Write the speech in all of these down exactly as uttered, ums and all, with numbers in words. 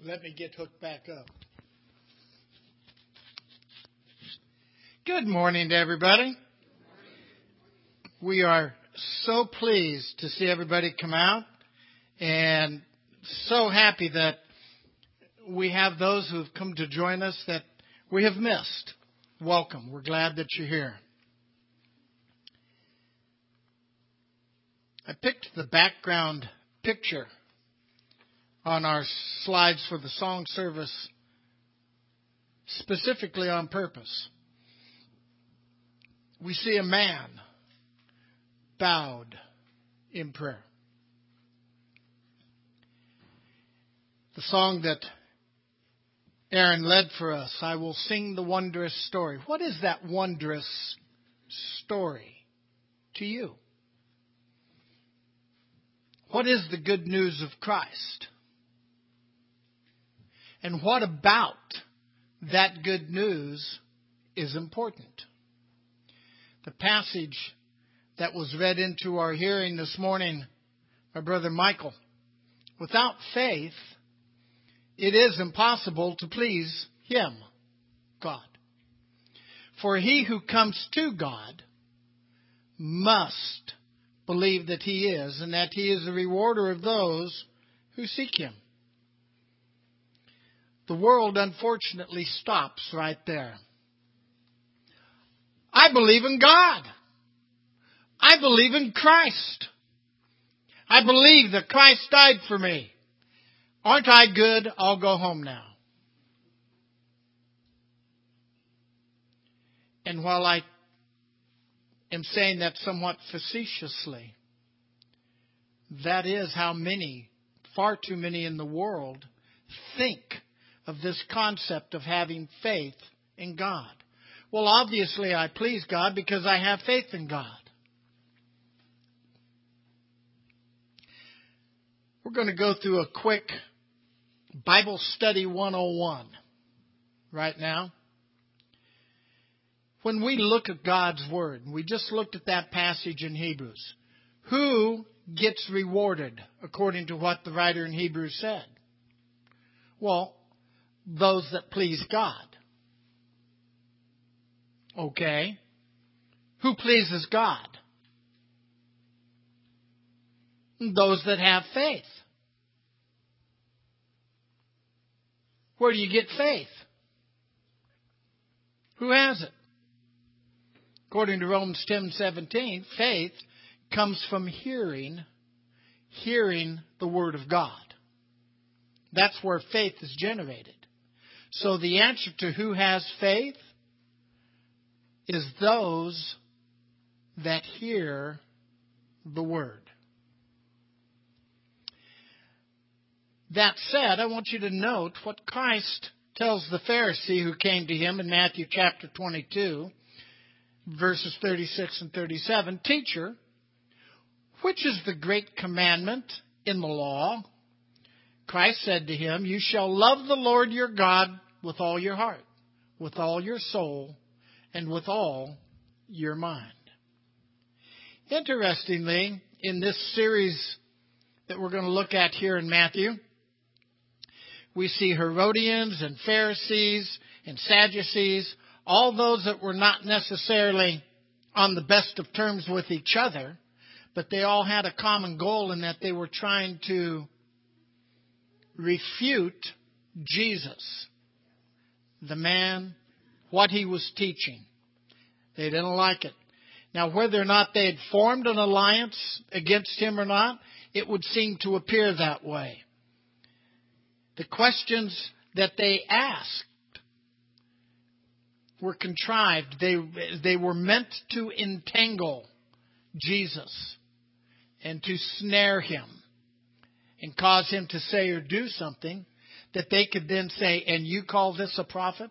Let me get hooked back up. Good morning to everybody. We are so pleased to see everybody come out and so happy that we have those who have come to join us that we have missed. Welcome. We're glad that you're here. I picked the background picture on our slides for the song service specifically on purpose. We see a man bowed in prayer. The song that Aaron led for us, I will sing the wondrous story. What is that wondrous story to you? What is the good news of Christ? And what about that good news is important? The passage that was read into our hearing this morning by Brother Michael. Without faith, it is impossible to please Him, God. For he who comes to God must believe that He is, and that He is a rewarder of those who seek Him. The world, unfortunately, stops right there. I believe in God. I believe in Christ. I believe that Christ died for me. Aren't I good? I'll go home now. And while I am saying that somewhat facetiously, that is how many, far too many in the world, think of this concept of having faith in God. Well, obviously I please God because I have faith in God. We're going to go through a quick Bible Study one oh one right now. When we look at God's Word, we just looked at that passage in Hebrews. Who gets rewarded according to what the writer in Hebrews said? Well, those that please God. Okay. Who pleases God? Those that have faith. Where do you get faith? Who has it? According to Romans ten seventeen, faith comes from hearing, hearing the Word of God. That's where faith is generated. So the answer to who has faith is those that hear the Word. That said, I want you to note what Christ tells the Pharisee who came to Him in Matthew chapter twenty-two, verses thirty-six and thirty-seven. Teacher, which is the great commandment in the law? Christ said to him, you shall love the Lord your God with all your heart, with all your soul, and with all your mind. Interestingly, in this series that we're going to look at here in Matthew, we see Herodians and Pharisees and Sadducees, all those that were not necessarily on the best of terms with each other, but they all had a common goal in that they were trying to refute Jesus, the man, what He was teaching. They didn't like it. Now, whether or not they had formed an alliance against Him or not, it would seem to appear that way. The questions that they asked were contrived. They, they were meant to entangle Jesus and to snare Him and cause Him to say or do something that they could then say, and you call this a prophet?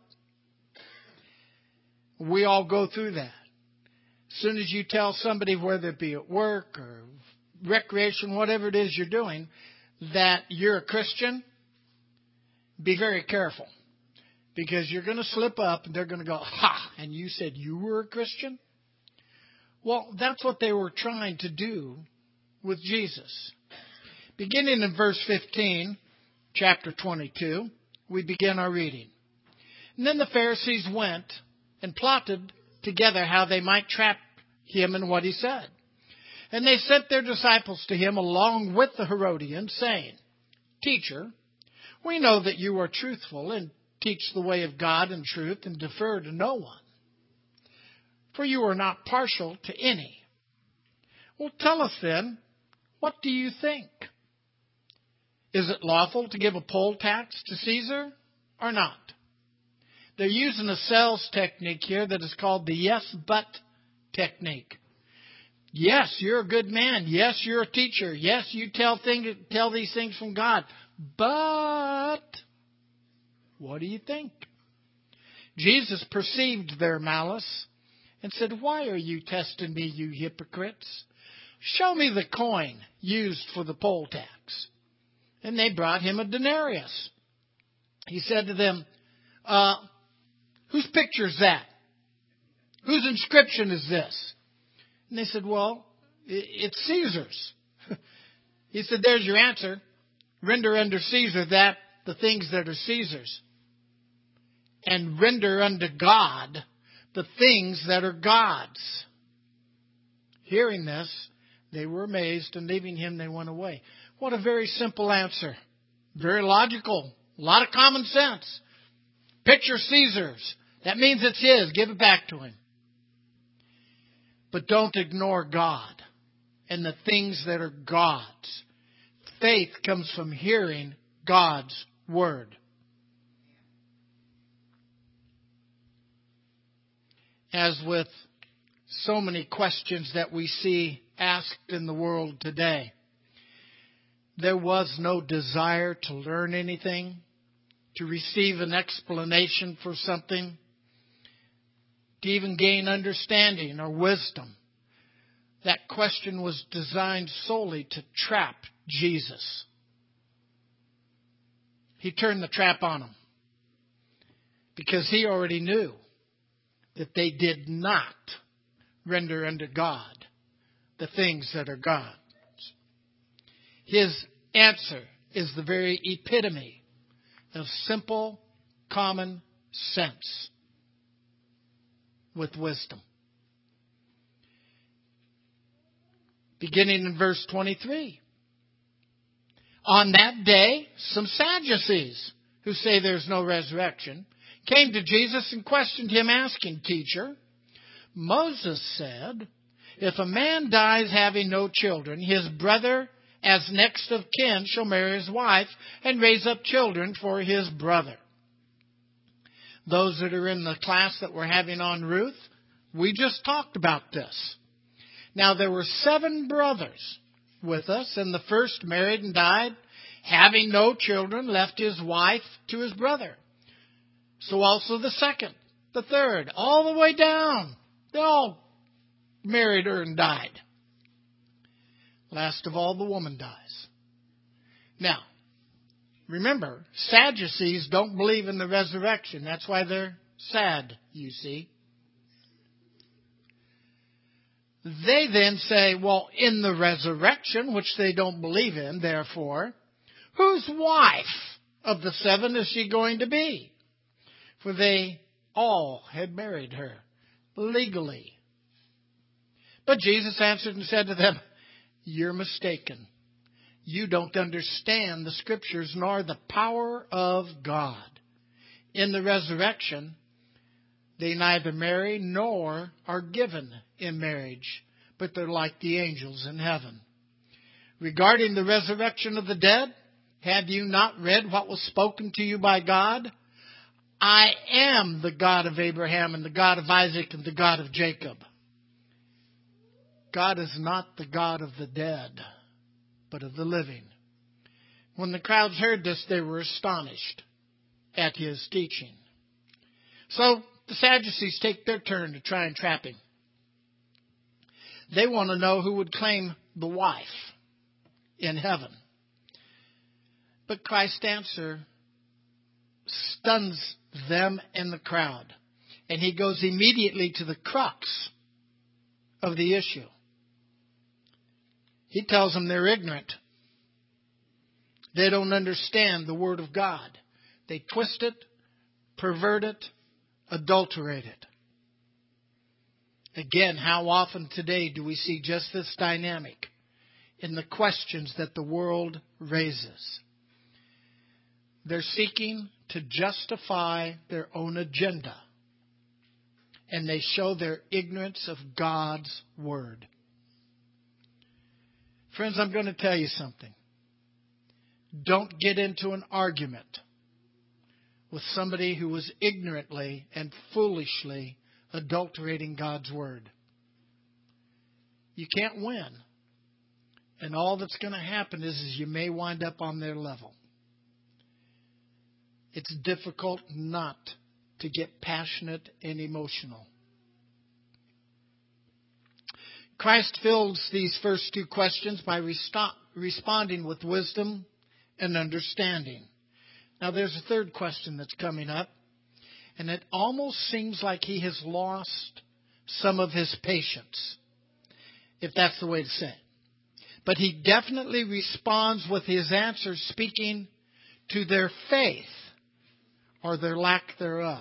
We all go through that. As soon as you tell somebody, whether it be at work or recreation, whatever it is you're doing, that you're a Christian, be very careful. Because you're going to slip up and they're going to go, ha, and you said you were a Christian? Well, that's what they were trying to do with Jesus. Beginning in verse fifteen, chapter twenty-two, we begin our reading. And then the Pharisees went and plotted together how they might trap him in what he said. And they sent their disciples to him along with the Herodians, saying, Teacher, we know that you are truthful and teach the way of God in truth and defer to no one. For you are not partial to any. Well, tell us then, what do you think? Is it lawful to give a poll tax to Caesar or not? They're using a sales technique here that is called the yes, but technique. Yes, you're a good man. Yes, you're a teacher. Yes, you tell things, tell these things from God. But what do you think? Jesus perceived their malice and said, Why are you testing me, you hypocrites? Show me the coin used for the poll tax. And they brought him a denarius. He said to them, uh, whose picture is that? Whose inscription is this? And they said, well, it's Caesar's. He said, there's your answer. Render unto Caesar that, the things that are Caesar's. And render unto God the things that are God's. Hearing this, they were amazed, and leaving him, they went away. What a very simple answer. Very logical. A lot of common sense. Picture Caesar's. That means it's his. Give it back to him. But don't ignore God and the things that are God's. Faith comes from hearing God's word. As with so many questions that we see asked in the world today, there was no desire to learn anything, to receive an explanation for something, to even gain understanding or wisdom. That question was designed solely to trap Jesus. He turned the trap on them because he already knew that they did not render unto God the things that are God's. His answer is the very epitome of simple, common sense with wisdom. Beginning in verse twenty-three. On that day, some Sadducees, who say there's no resurrection, came to Jesus and questioned him, asking, Teacher, Moses said, if a man dies having no children, his brother as next of kin shall marry his wife and raise up children for his brother. Those that are in the class that we're having on Ruth, we just talked about this. Now there were seven brothers with us, and the first married and died, having no children, left his wife to his brother. So also the second, the third, all the way down. They all married her and died. Last of all, the woman dies. Now, remember, Sadducees don't believe in the resurrection. That's why they're sad, you see. They then say, well, in the resurrection, which they don't believe in, therefore, whose wife of the seven is she going to be? For they all had married her legally. But Jesus answered and said to them, you're mistaken. You don't understand the Scriptures nor the power of God. In the resurrection, they neither marry nor are given in marriage, but they're like the angels in heaven. Regarding the resurrection of the dead, have you not read what was spoken to you by God? I am the God of Abraham and the God of Isaac and the God of Jacob. God is not the God of the dead, but of the living. When the crowds heard this, they were astonished at his teaching. So the Sadducees take their turn to try and trap him. They want to know who would claim the wife in heaven. But Christ's answer stuns them and the crowd. And he goes immediately to the crux of the issue. He tells them they're ignorant. They don't understand the Word of God. They twist it, pervert it, adulterate it. Again, how often today do we see just this dynamic in the questions that the world raises? They're seeking to justify their own agenda, and they show their ignorance of God's Word. Friends, I'm going to tell you something. Don't get into an argument with somebody who was ignorantly and foolishly adulterating God's Word. You can't win. And all that's going to happen is, is you may wind up on their level. It's difficult not to get passionate and emotional. Christ fills these first two questions by resto- responding with wisdom and understanding. Now there's a third question that's coming up, and it almost seems like he has lost some of his patience, if that's the way to say it. But he definitely responds with his answers speaking to their faith or their lack thereof.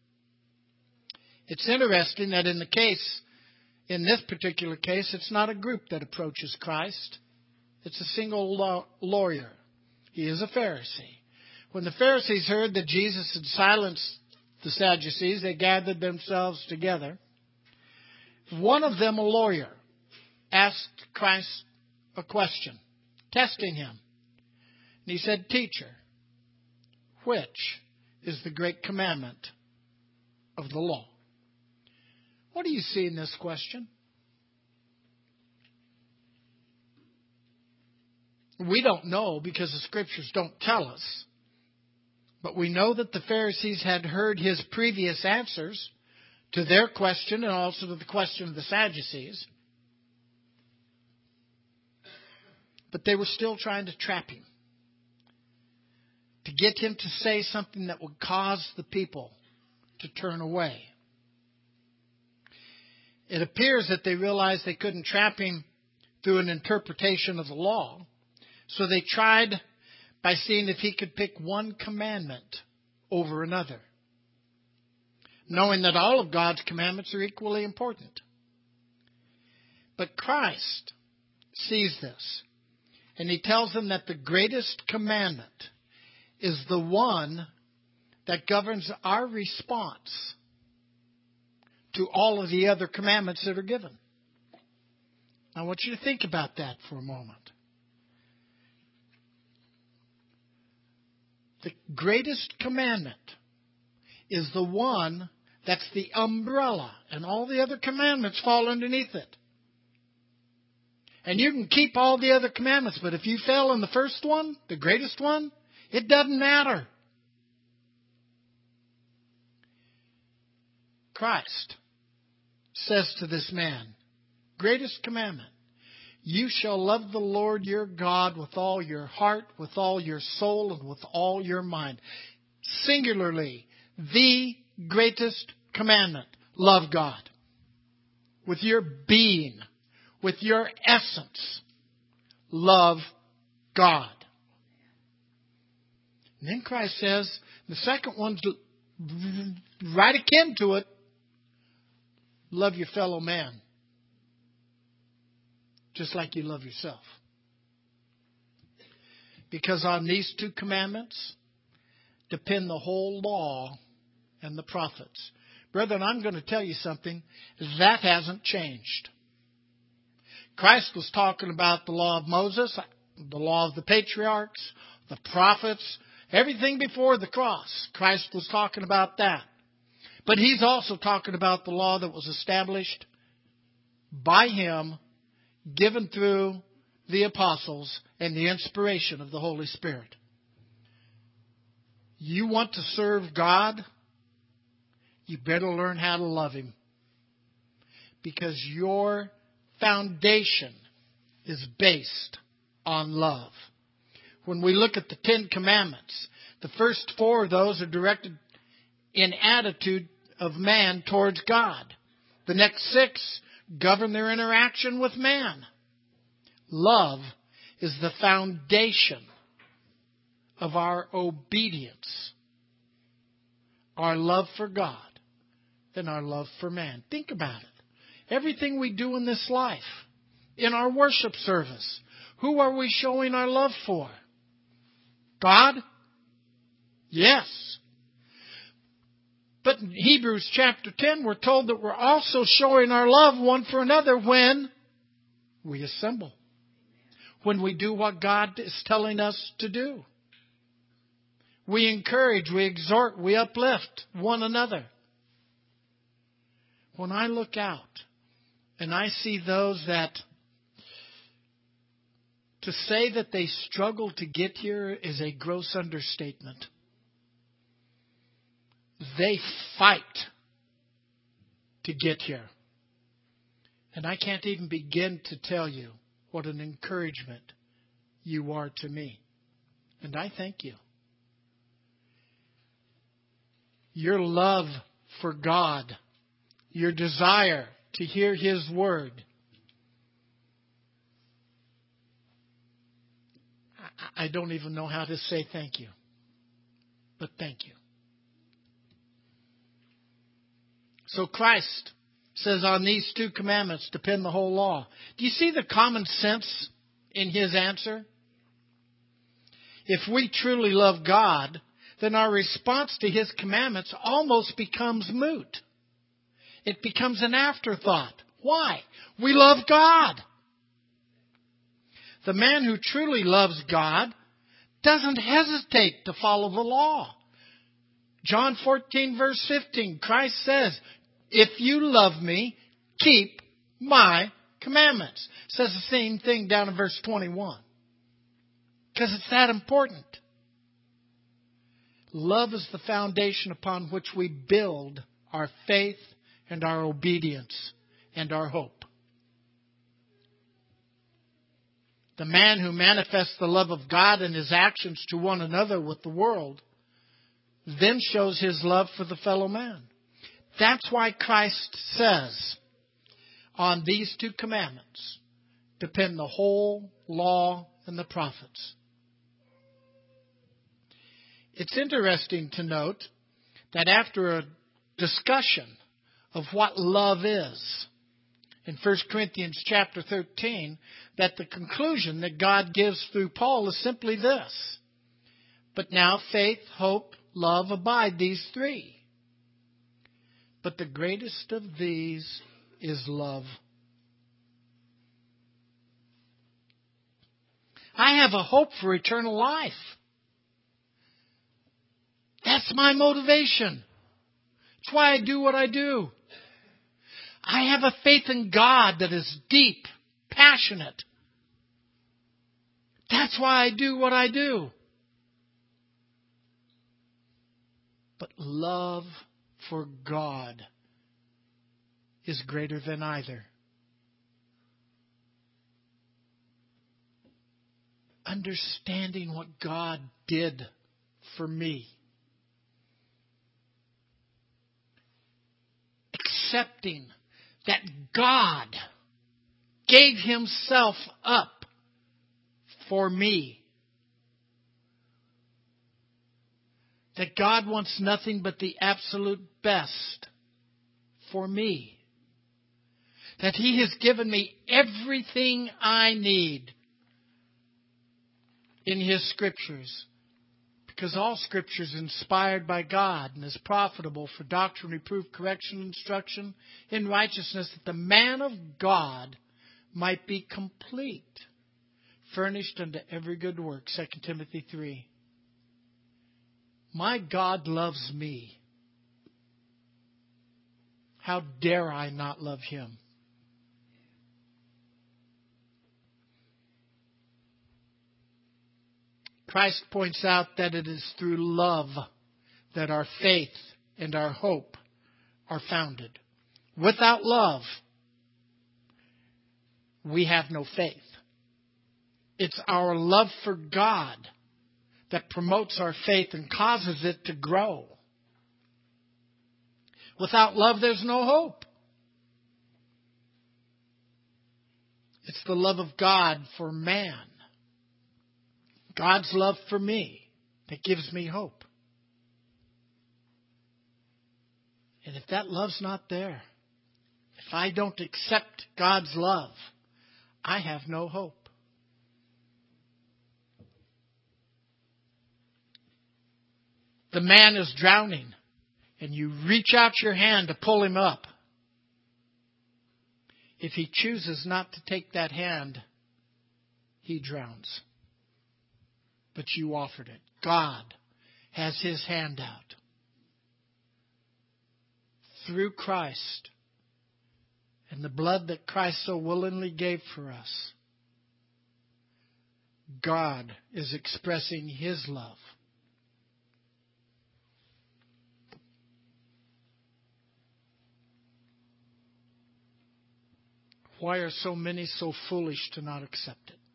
It's interesting that in the case, in this particular case, it's not a group that approaches Christ. It's a single law- lawyer. He is a Pharisee. When the Pharisees heard that Jesus had silenced the Sadducees, they gathered themselves together. One of them, a lawyer, asked Christ a question, testing him. And he said, "Teacher, which is the great commandment of the law?" What do you see in this question? We don't know because the Scriptures don't tell us. But we know that the Pharisees had heard his previous answers to their question and also to the question of the Sadducees. But they were still trying to trap him, to get him to say something that would cause the people to turn away. It appears that they realized they couldn't trap him through an interpretation of the law, so they tried by seeing if he could pick one commandment over another, knowing that all of God's commandments are equally important. But Christ sees this, and he tells them that the greatest commandment is the one that governs our response to all of the other commandments that are given. I want you to think about that for a moment. The greatest commandment is the one that's the umbrella, and all the other commandments fall underneath it. And you can keep all the other commandments, but if you fail in the first one, the greatest one, it doesn't matter. Christ says to this man, greatest commandment, you shall love the Lord your God with all your heart, with all your soul, and with all your mind. Singularly, the greatest commandment. Love God. With your being, with your essence. Love God. And then Christ says, the second one's right akin to it. Love your fellow man. Just like you love yourself. Because on these two commandments depend the whole law and the prophets. Brethren, I'm going to tell you something. That hasn't changed. Christ was talking about the law of Moses, the law of the patriarchs, the prophets, everything before the cross. Christ was talking about that. But he's also talking about the law that was established by him, given through the apostles and the inspiration of the Holy Spirit. You want to serve God? You better learn how to love Him. Because your foundation is based on love. When we look at the Ten Commandments, the first four of those are directed in attitude of man towards God. The next six govern their interaction with man. Love is the foundation of our obedience, our love for God, than our love for man. Think about it. Everything we do in this life, in our worship service, who are we showing our love for? God? Yes. But in Hebrews chapter ten, we're told that we're also showing our love one for another when we assemble. When we do what God is telling us to do. We encourage, we exhort, we uplift one another. When I look out and I see those that, to say that they struggle to get here is a gross understatement. They fight to get here. And I can't even begin to tell you what an encouragement you are to me. And I thank you. Your love for God, your desire to hear His Word, I don't even know how to say thank you. But thank you. So Christ says on these two commandments depend the whole law. Do you see the common sense in His answer? If we truly love God, then our response to His commandments almost becomes moot. It becomes an afterthought. Why? We love God. The man who truly loves God doesn't hesitate to follow the law. John fourteen, verse fifteen, Christ says, if you love me, keep my commandments. It says the same thing down in verse twenty-one. Because it's that important. Love is the foundation upon which we build our faith and our obedience and our hope. The man who manifests the love of God in his actions to one another with the world then shows his love for the fellow man. That's why Christ says, on these two commandments depend the whole law and the prophets. It's interesting to note that after a discussion of what love is in First Corinthians chapter thirteen, that the conclusion that God gives through Paul is simply this. But now faith, hope, love abide, these three. But the greatest of these is love. I have a hope for eternal life. That's my motivation. That's why I do what I do. I have a faith in God that is deep, passionate. That's why I do what I do. But love for God is greater than either. Understanding what God did for me. Accepting that God gave Himself up for me. That God wants nothing but the absolute best for me. That He has given me everything I need in His Scriptures. Because all Scripture is inspired by God and is profitable for doctrine, reproof, correction, instruction in righteousness, that the man of God might be complete, furnished unto every good work. Second Timothy three. My God loves me. How dare I not love Him? Christ points out that it is through love that our faith and our hope are founded. Without love, we have no faith. It's our love for God that promotes our faith and causes it to grow. Without love, there's no hope. It's the love of God for man. God's love for me. that gives me hope. And if that love's not there, if I don't accept God's love, I have no hope. The man is drowning, and you reach out your hand to pull him up. If he chooses not to take that hand, he drowns. But you offered it. God has His hand out. Through Christ and the blood that Christ so willingly gave for us, God is expressing His love. Why are so many so foolish to not accept it?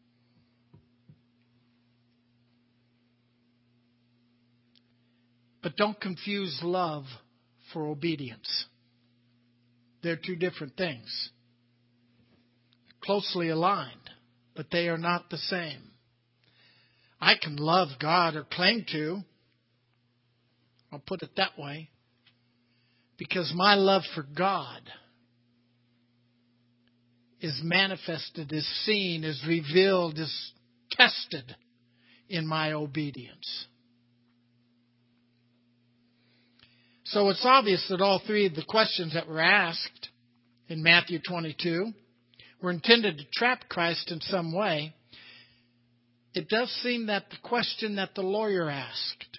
But don't confuse love for obedience. They're two different things. Closely aligned, but they are not the same. I can love God or claim to. I'll put it that way. Because my love for God is manifested, is seen, is revealed, is tested in my obedience. So it's obvious that all three of the questions that were asked in Matthew twenty-two were intended to trap Christ in some way. It does seem that the question that the lawyer asked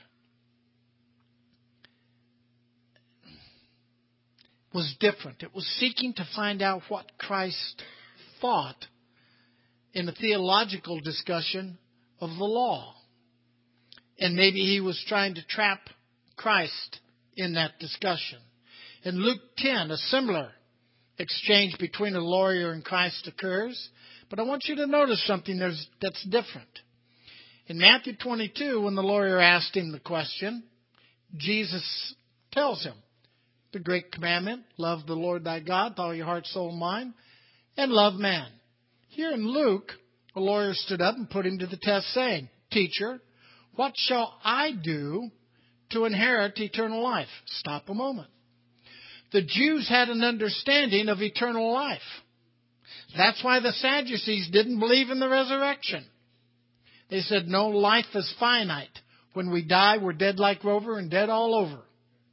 was different. It was seeking to find out what Christ thought in a theological discussion of the law. And maybe he was trying to trap Christ in that discussion. In Luke ten, a similar exchange between a lawyer and Christ occurs. But I want you to notice something that's different. In Matthew twenty-two, when the lawyer asked him the question, Jesus tells him the great commandment, love the Lord thy God with all your heart, soul, and mind, and love man. Here in Luke, the lawyer stood up and put him to the test, saying, Teacher, what shall I do to inherit eternal life? Stop a moment. The Jews had an understanding of eternal life. That's why the Sadducees didn't believe in the resurrection. They said, no, life is finite. When we die, we're dead like Rover and dead all over.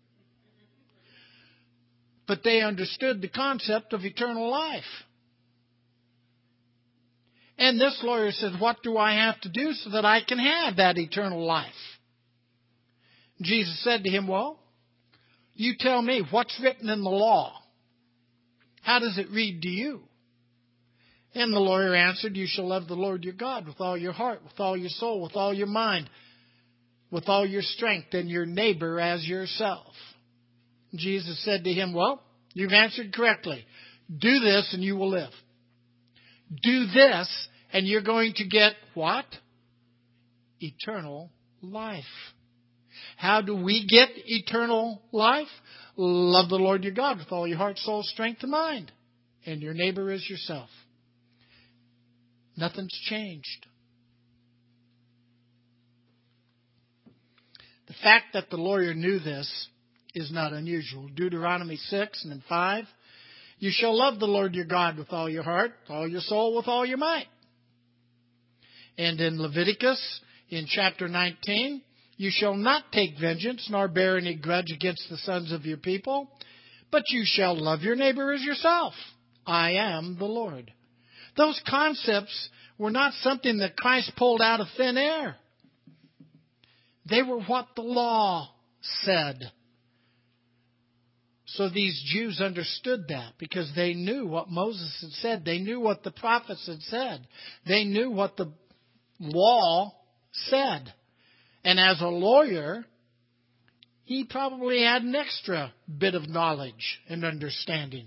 But they understood the concept of eternal life. And this lawyer said, what do I have to do so that I can have that eternal life? Jesus said to him, well, you tell me what's written in the law. How does it read to you? And the lawyer answered, you shall love the Lord your God with all your heart, with all your soul, with all your mind, with all your strength, and your neighbor as yourself. Jesus said to him, well, you've answered correctly. Do this and you will live. Do this and you're going to get what? Eternal life. How do we get eternal life? Love the Lord your God with all your heart, soul, strength, and mind. And your neighbor as yourself. Nothing's changed. The fact that the lawyer knew this is not unusual. Deuteronomy six and five. You shall love the Lord your God with all your heart, with all your soul, with all your might. And in Leviticus, in chapter nineteen, you shall not take vengeance, nor bear any grudge against the sons of your people, but you shall love your neighbor as yourself. I am the Lord. Those concepts were not something that Christ pulled out of thin air. They were what the law said. So these Jews understood that because they knew what Moses had said. They knew what the prophets had said. They knew what the law said. And as a lawyer, he probably had an extra bit of knowledge and understanding.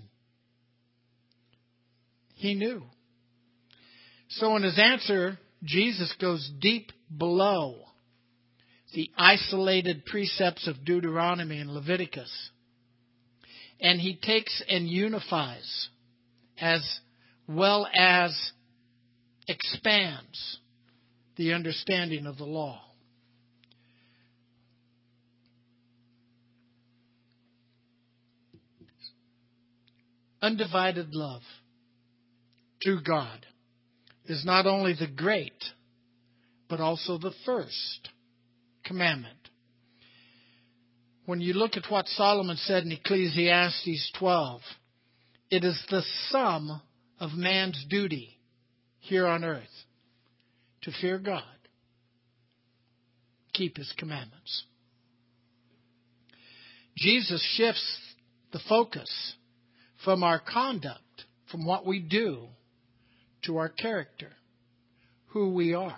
He knew. So in his answer, Jesus goes deep below the isolated precepts of Deuteronomy and Leviticus. And he takes and unifies as well as expands the understanding of the law. undivided love to God is not only the great, but also the first commandment. When you look at what Solomon said in Ecclesiastes twelve, it is the sum of man's duty here on earth to fear God, keep His commandments. Jesus shifts the focus from our conduct, from what we do, to our character, who we are.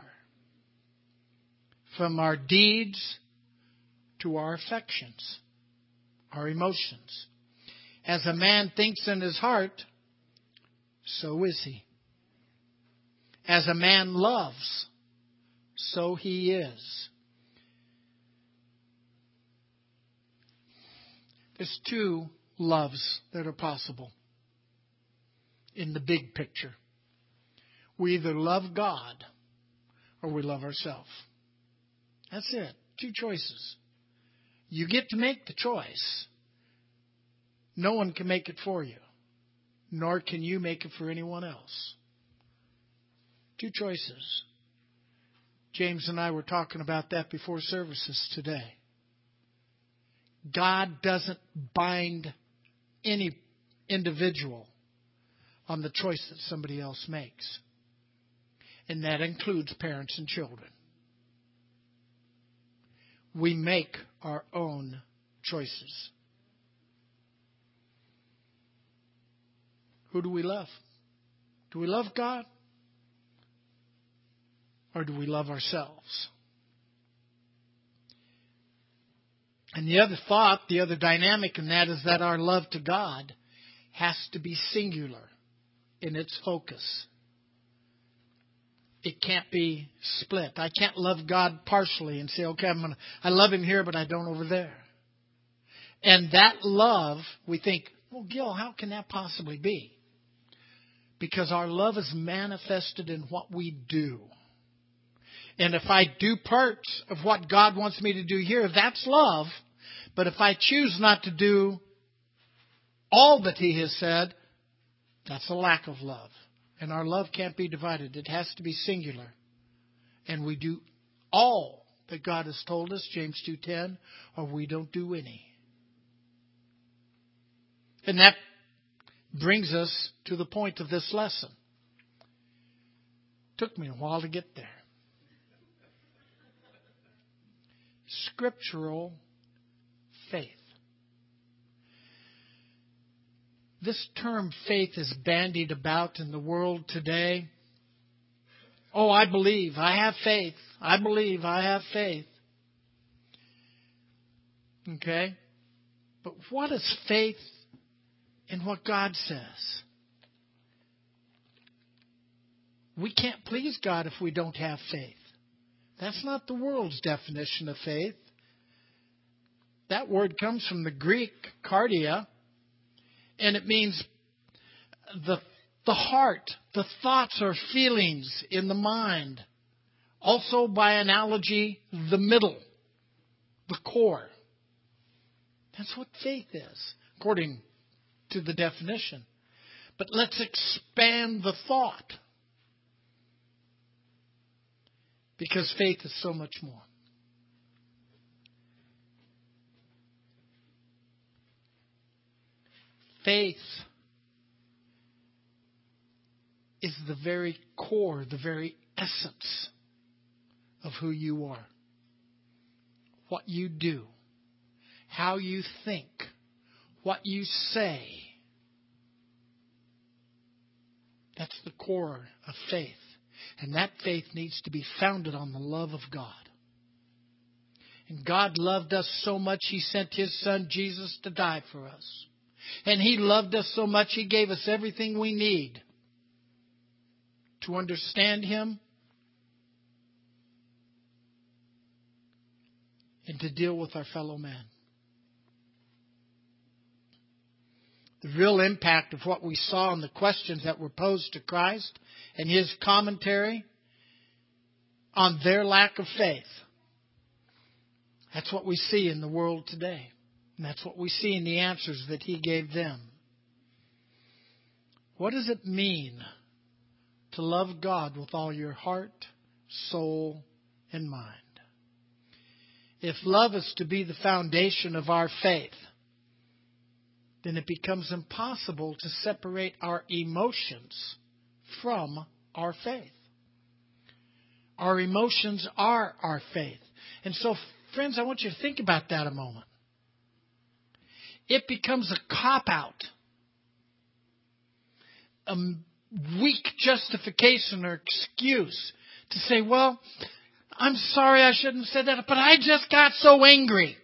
From our deeds to our affections, our emotions. As a man thinks in his heart, so is he. As a man loves, so he is. There's two loves that are possible in the big picture. We either love God or we love ourselves. That's it. Two choices. You get to make the choice. No one can make it for you, nor can you make it for anyone else. Two choices. James and I were talking about that before services today. God doesn't bind any individual on the choice that somebody else makes. And that includes parents and children. We make our own choices. Who do we love? Do we love God? Or do we love ourselves? And the other thought, the other dynamic in that is that our love to God has to be singular in its focus. It can't be split. I can't love God partially and say, okay, I'm gonna, I love Him here, but I don't over there. And that love, we think, well, Gil, how can that possibly be? Because our love is manifested in what we do. And if I do parts of what God wants me to do here, that's love. But if I choose not to do all that He has said, that's a lack of love. And our love can't be divided. It has to be singular. And we do all that God has told us, James two ten, or we don't do any. And that brings us to the point of this lesson. Took me a while to get there. Scriptural faith. This term faith is bandied about in the world today. Oh, I believe. I have faith. I believe. I have faith. Okay? But what is faith in what God says? We can't please God if we don't have faith. That's not the world's definition of faith. That word comes from the Greek cardia, and it means the, the heart, the thoughts or feelings in the mind. Also, by analogy, the middle, the core. That's what faith is, according to the definition. But let's expand the thought. Because faith is so much more. Faith is the very core, the very essence of who you are. What you do, how you think, what you say. That's the core of faith. And that faith needs to be founded on the love of God. And God loved us so much, He sent His Son Jesus to die for us. And He loved us so much, He gave us everything we need to understand Him and to deal with our fellow man. The real impact of what we saw in the questions that were posed to Christ and His commentary on their lack of faith. That's what we see in the world today. And that's what we see in the answers that He gave them. What does it mean to love God with all your heart, soul, and mind? If love is to be the foundation of our faith, then it becomes impossible to separate our emotions from our faith. Our emotions are our faith. And so, friends, I want you to think about that a moment. It becomes a cop-out, a weak justification or excuse to say, well, I'm sorry I shouldn't have said that, but I just got so angry.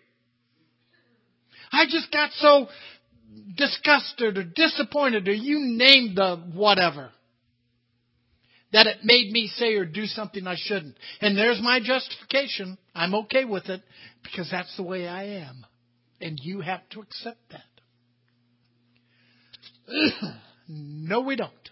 I just got so disgusted or disappointed, or you name the whatever, that it made me say or do something I shouldn't. And there's my justification. I'm okay with it because that's the way I am. And you have to accept that. No, we don't.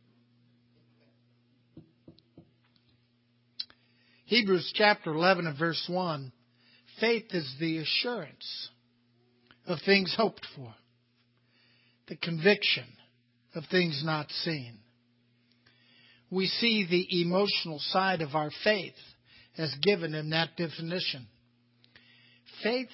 Hebrews chapter eleven and verse one. Faith is the assurance of things hoped for, the conviction of things not seen. We see the emotional side of our faith as given in that definition. Faith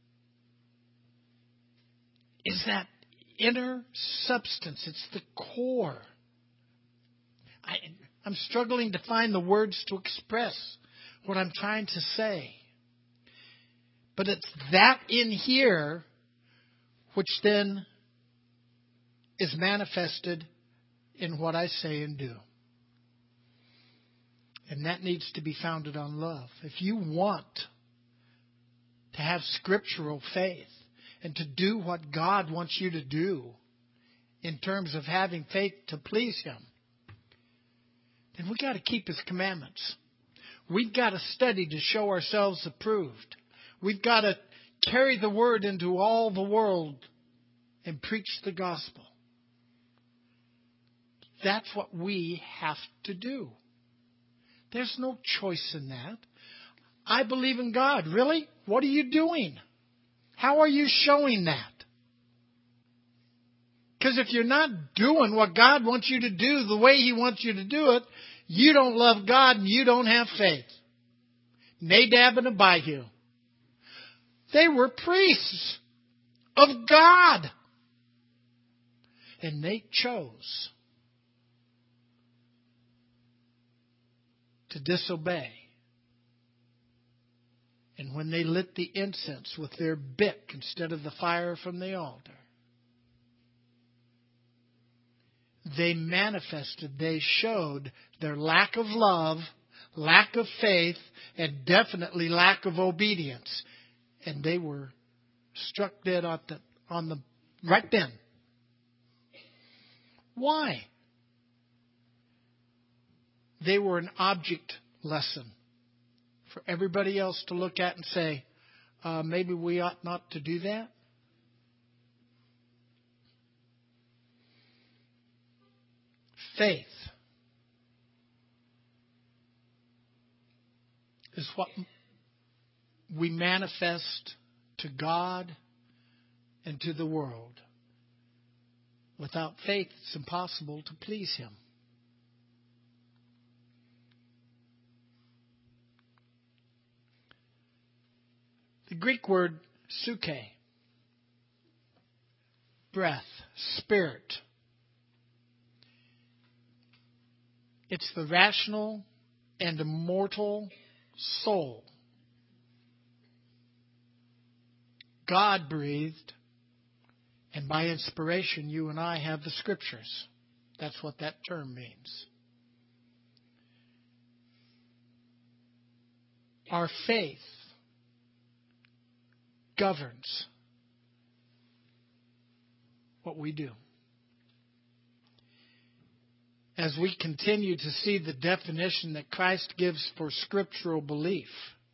is that inner substance. It's the core. I, I'm struggling to find the words to express what I'm trying to say. But it's that in here which then is manifested in what I say and do. And that needs to be founded on love. If you want to have scriptural faith and to do what God wants you to do in terms of having faith to please Him, then we've got to keep His commandments. We've got to study to show ourselves approved. We've got to carry the word into all the world and preach the gospel. That's what we have to do. There's no choice in that. I believe in God. Really? What are you doing? How are you showing that? Because if you're not doing what God wants you to do the way He wants you to do it, you don't love God and you don't have faith. Nadab and Abihu. They were priests of God. And they chose to disobey. And when they lit the incense with their bick instead of the fire from the altar, they manifested, they showed their lack of love, lack of faith, and definitely lack of obedience. And they were struck dead on the, on the right then. Why? They were an object lesson for everybody else to look at and say, uh, maybe we ought not to do that. Faith is what we manifest to God and to the world. Without faith, it's impossible to please Him. The Greek word suke, breath, spirit. It's the rational and immortal soul. God breathed, and by inspiration, you and I have the Scriptures. That's what that term means. Our faith governs what we do. As we continue to see the definition that Christ gives for scriptural belief,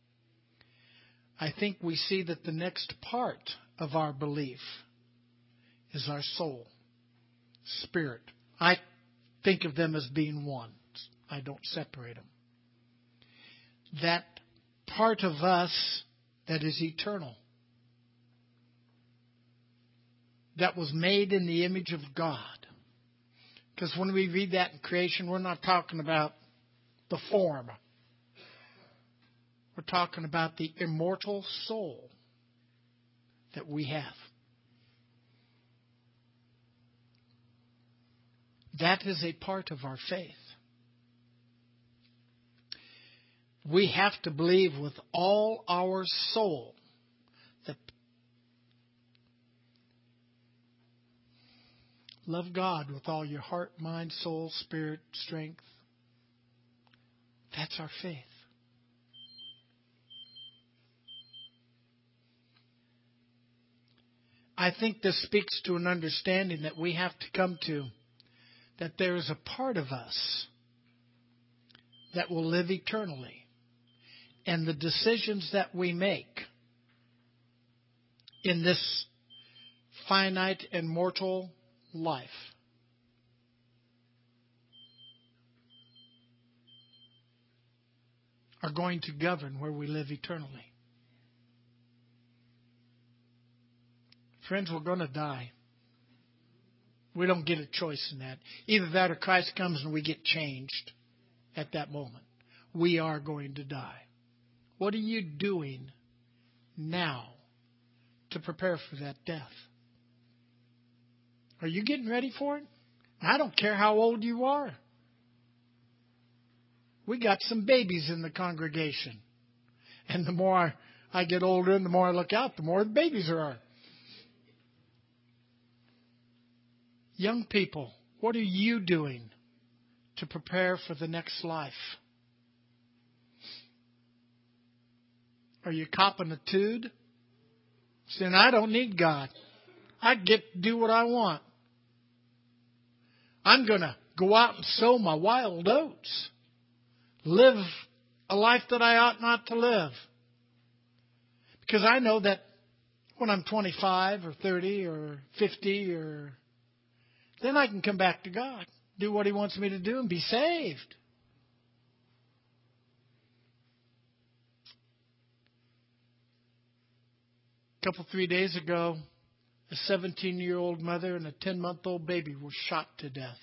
I think we see that the next part of our belief is our soul, spirit. I think of them as being one. I don't separate them. That part of us that is eternal, that was made in the image of God, Because when we read that in creation, we're not talking about the form. We're talking about the immortal soul that we have. That is a part of our faith. We have to believe with all our soul that love God with all your heart, mind, soul, spirit, strength. That's our faith. I think this speaks to an understanding that we have to come to, that there is a part of us that will live eternally. And the decisions that we make in this finite and mortal life are going to govern where we live eternally. Friends, we're going to die. We don't get a choice in that. Either that or Christ comes and we get changed at that moment. We are going to die. What are you doing now to prepare for that death? Are you getting ready for it? I don't care how old you are. We got some babies in the congregation. And the more I get older and the more I look out, the more the babies there are. Young people, what are you doing to prepare for the next life? Are you copping a tude? Saying, I don't need God. I get to do what I want. I'm going to go out and sow my wild oats. Live a life that I ought not to live. Because I know that when I'm twenty-five or thirty or fifty, or then I can come back to God, do what He wants me to do, and be saved. A couple, three days ago, a seventeen-year-old mother and a ten-month-old baby were shot to death.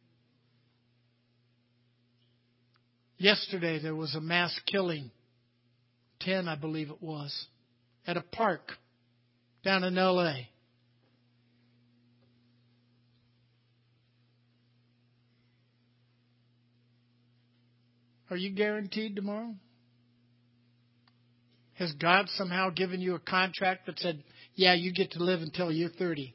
Yesterday, there was a mass killing, ten, I believe it was, at a park down in L A Are you guaranteed tomorrow? Has God somehow given you a contract that said, yeah, you get to live until you're thirty?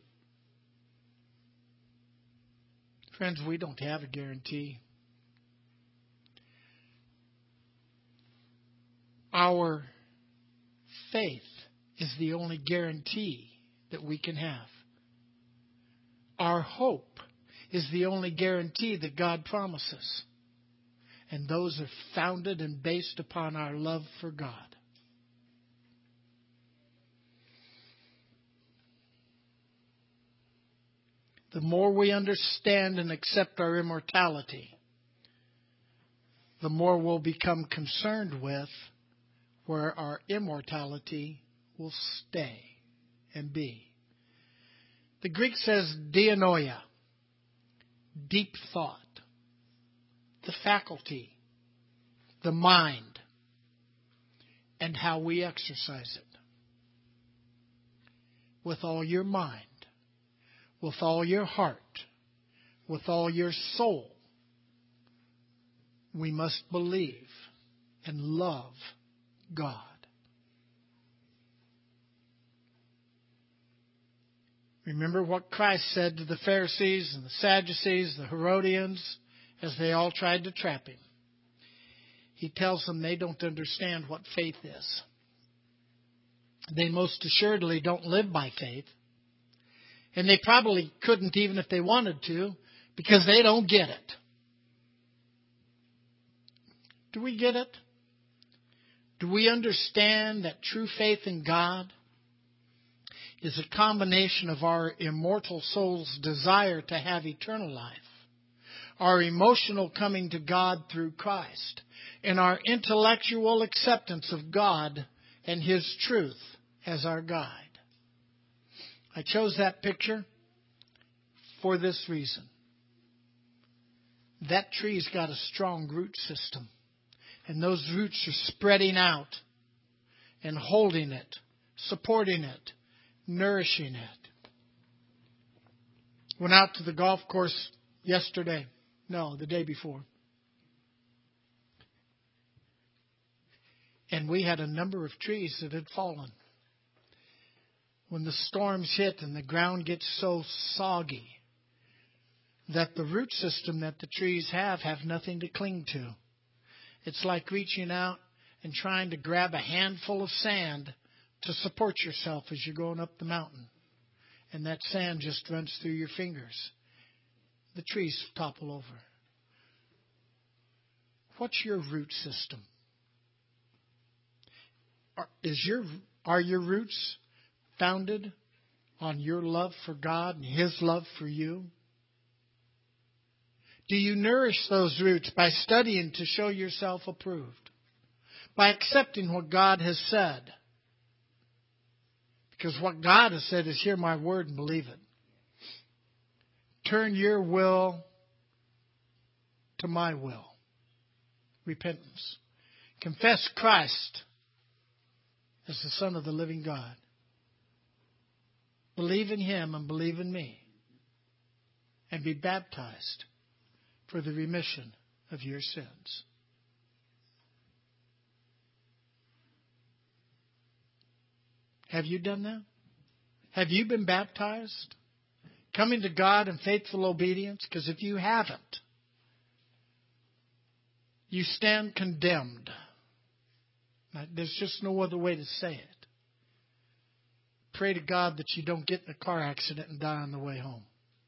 Friends, we don't have a guarantee. Our faith is the only guarantee that we can have. Our hope is the only guarantee that God promises. And those are founded and based upon our love for God. The more we understand and accept our immortality, the more we'll become concerned with where our immortality will stay and be. The Greek says dianoia, deep thought, the faculty, the mind, and how we exercise it. With all your mind, with all your heart, with all your soul, we must believe and love God. Remember what Christ said to the Pharisees and the Sadducees, the Herodians, as they all tried to trap Him. He tells them they don't understand what faith is. They most assuredly don't live by faith. And they probably couldn't even if they wanted to, because they don't get it. Do we get it? Do we understand that true faith in God is a combination of our immortal soul's desire to have eternal life, our emotional coming to God through Christ, and our intellectual acceptance of God and His truth as our guide? I chose that picture for this reason. that tree's got a strong root system. And those roots are spreading out and holding it, supporting it, nourishing it. Went out to the golf course yesterday. No, the day before. And we had a number of trees that had fallen. When the storms hit and the ground gets so soggy that the root system that the trees have have nothing to cling to. It's like reaching out and trying to grab a handful of sand to support yourself as you're going up the mountain. And that sand just runs through your fingers. The trees topple over. What's your root system? Are, is your, are your roots founded on your love for God and His love for you? Do you nourish those roots by studying to show yourself approved? By accepting what God has said? Because what God has said is, hear my word and believe it. Turn your will to my will. Repentance. Confess Christ as the Son of the living God. Believe in Him and believe in me. And be baptized for the remission of your sins. Have you done that? Have you been baptized? Coming to God in faithful obedience? Because if you haven't, you stand condemned. There's just no other way to say it. Pray to God that you don't get in a car accident and die on the way home.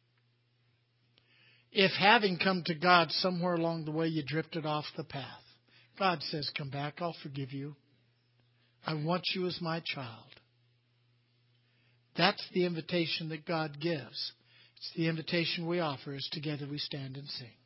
If having come to God somewhere along the way you drifted off the path, God says, come back, I'll forgive you. I want you as my child. That's the invitation that God gives. It's the invitation we offer as together we stand and sing.